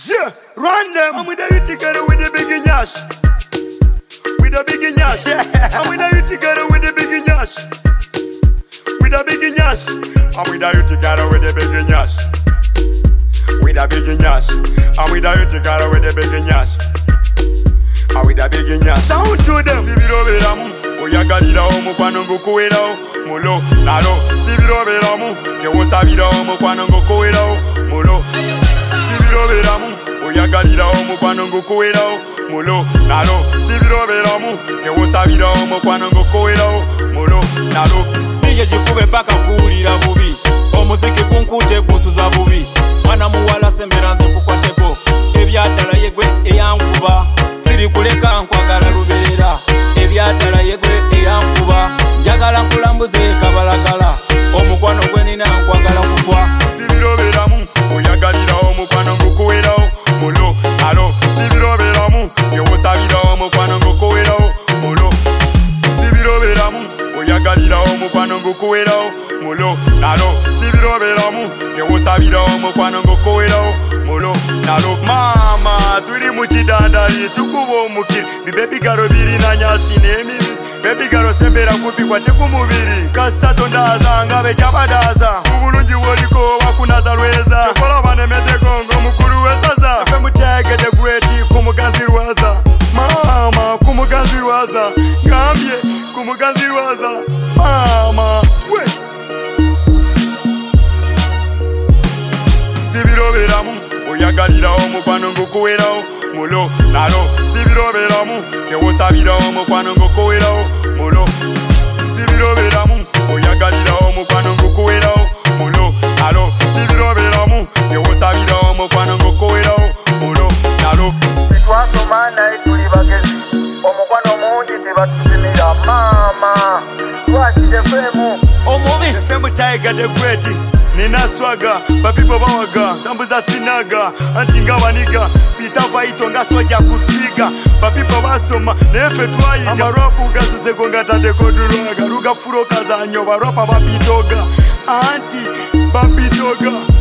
Yeah, run them. I'm with the hit together with the big nyash. With the big nyash. I'm with the hit together with the big nyash. With the big nyash. I'm with the hit together with the big nyash. With the big nyash. I'm with the hit together with the big nyash. I'm with the big nyash. Sound to them. Sibiro beramu. Oyagalira omukwano ngukuwerawo. Mulo, nalo. Sibiro beramu. Tewosabira omukwano ngukuwerawo. Mulo. Sibiro beramu. Oyagalira omukwano ngukuwerawo. Mulo, nalo. Sibiro beramu. Tewosabira omukwano ngukuwerawo. Mulo, nalo. Nije kikube paka kuwulira bubi. Omuziki gunkute gusuza bubi. Mwana muwala sembera nze kukwateko. Ebyaddala yegwe eyankuba. Siri kuleka nkwagala luberera. Ebyaddala yegwe eyankuba. Njagala nkulambuze kabalagala. Omukwano gwe nina nkwagala kufa. Sibiro beramu. Oyagalira omukwano ngukuwerawo. Mulo, nalo. Sibiro beramu. Tewosabira omukwano ngukuwerawo. Mulo. Sibiro beramu. Oyagalira omukwano ngukuwerawo. Mulo, nalo. Sibiro beramu. Tewosabira omukwano ngukuwerawo. Mulo, nalo. Mama, turi mu kidandali tukuba omukiri. Bibebigaro birina nyashi n'emibi. Bebigaro sembera kupikwa tekumubiri. Kasita tondaza nga bekyabadaza. Ubulungi bwoliko wakunaza lweza. Tekola banemeteko ng'omukulu w'esaza. Ffe mutegede gweti kumuganzi lwaza. Mama, kumuganzi lwaza. Ngambye kumuganzi lwaza. Mama, we. Sibiro beramu. Oyagalira omukwano ngukuwerawo. Mulo, nalo. Sibiro beramu. Tewosabira omukwano ngukuwerawo. Mulo. Sibiro beramu. Oyagalira omukwano ngukuwerawo. Mulo, nalo. Sibiro beramu. Tewosabira omukwano ngukuwerawo. Mulo, nalo. Twasoma naye tuli bagezi. Omukwano mungi tebatupimira. Mama, twakide femu. Omubi. Femu Tiger the Great. Nina swaga, bapipo bawaga, tambuza sinaga, anti nga baniga, pita vaito nga soja kutwiga, bapipo basoma, nefe twayiga, amaropu gasuze gonga tadeko dulwaga, ruga furoka za nyo, baropa bapitoga, anti bapitoga.